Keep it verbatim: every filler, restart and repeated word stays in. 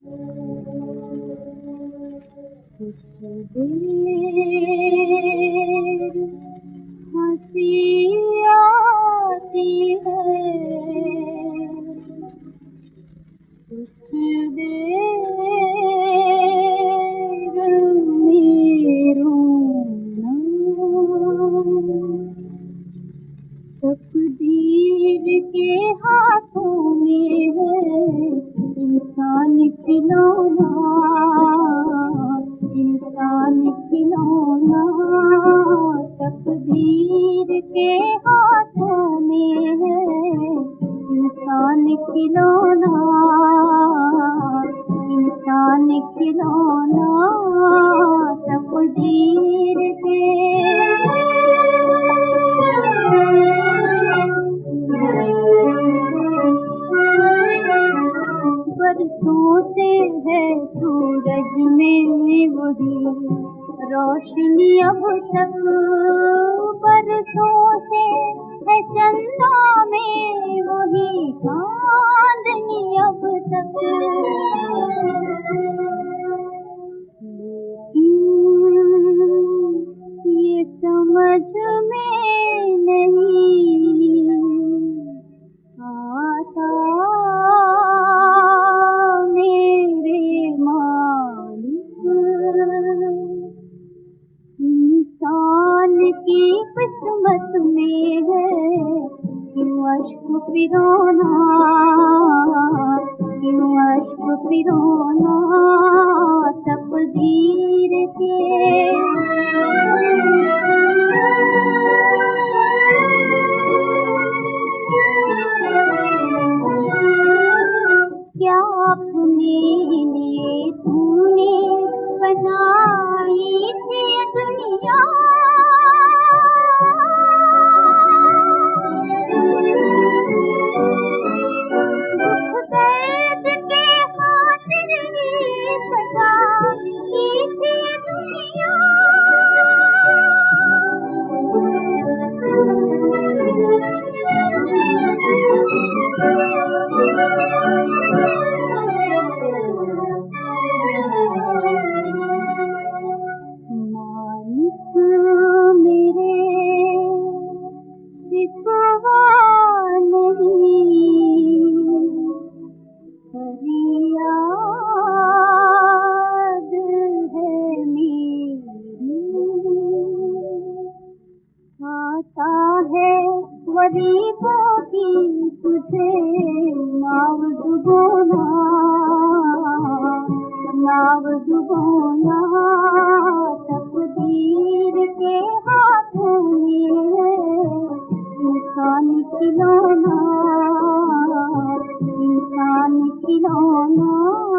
कुछ देर हंसी आती है, कुछ देर में रोना। तकदीर के हाथों में है इंसान खिलौना, इंसान खिलौना। तकदीर के हाथों में है इंसान खिलौना, इंसान खिलौना। तकदीर के बरसों से है सूरज में वही रोशनी अब तक, बरसों से है चंदा में वही चांदनी अब तक। लेकिन ये समझ में नहीं आता इंसान की किस्मत में है क्यों अश्क पिरोना, क्यों अश्क पिरोना। तकदीर के क्या अपने लिए तूने बनाई थी दुनिया, दुख दर्द के खातिर ही सजा की थी दुनिया। मेरे शिकवा नहीं, फरियाद है मेरी। आता है गरीबों की तुझे नाव डुबोना, नाव डुबोना। तकदीर के हाथों में है इंसान खिलौना, इंसान खिलौना।